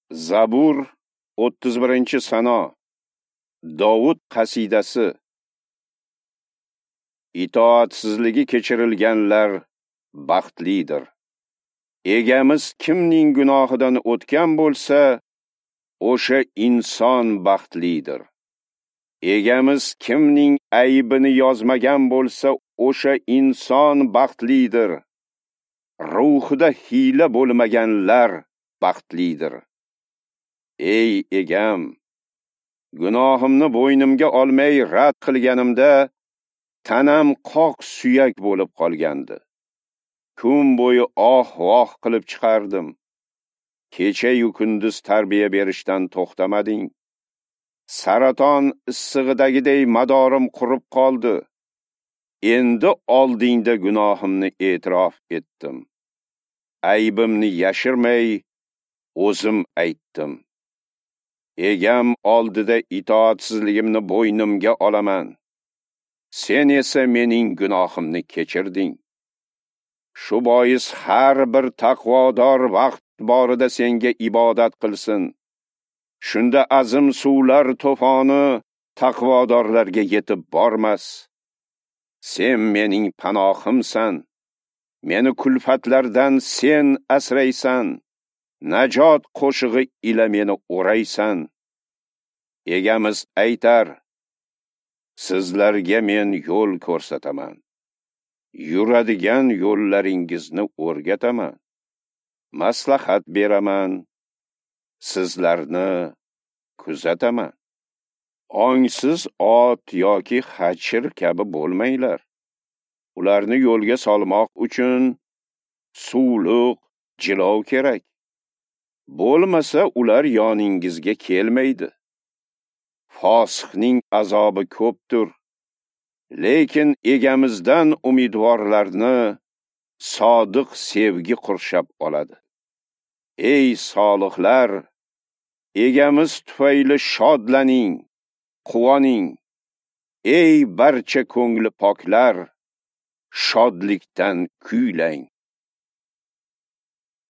Zabur 31-sano. Dovud qasidasi. Itoatsizligi kechirilganlar baxtlidir. Egamiz kimning gunohidan o'tgan bo'lsa, o'sha inson baxtlidir. Egamiz kimning aybini yozmagan bo'lsa, o'sha inson baxtlidir. Ruhida hiyla bo'lmaganlar baxtlidir. Ey egam, gunohimni bo'ynimga olmay rad qilganimda, tanam qoq suyak bo'lib qolgandi. Kun bo'yi oh-voh qilib chiqardim. Kecha-yu kunduz tarbiya berishdan to'xtamading. Saraton issig'idagiday madorim qurib qoldi. Endi oldingda gunohimni e'tirof etdim. Aybimni yashirmay, o'zim aytdim. Egam oldida itoatsizligimni bo'ynimga olaman. Sen esa mening gunohimni kechirding. Shu bois har bir taqvodor vaqt borida senga ibodat qilsin. Shunda azim suvlar to'foni taqvodorlarga yetib bormas. Sen mening panohimsan. Meni kulfatlardan sen asraysan. Najot qo'shig'i ila meni o'raysan. Egamiz aytar: sizlarga men yo'l ko'rsataman. Yuradigan yo'llaringizni o'rgataman. Maslahat beraman. Sizlarni kuzataman. Ongsiz ot yoki xachir kabi bo'lmanglar. Ularni yo'lga solmoq uchun suvliq, jilov kerak. Bo'lmasa ular yoningizga kelmaydi. Fosiqning azobi ko'pdir. Lekin egamizdan umidvorlarni sodiq sevgi qurshab oladi. Ey solihlar, egamiz tufayli shodlaning, quvoning. Ey barcha ko'ngli poklar, shodlikdan kuylang.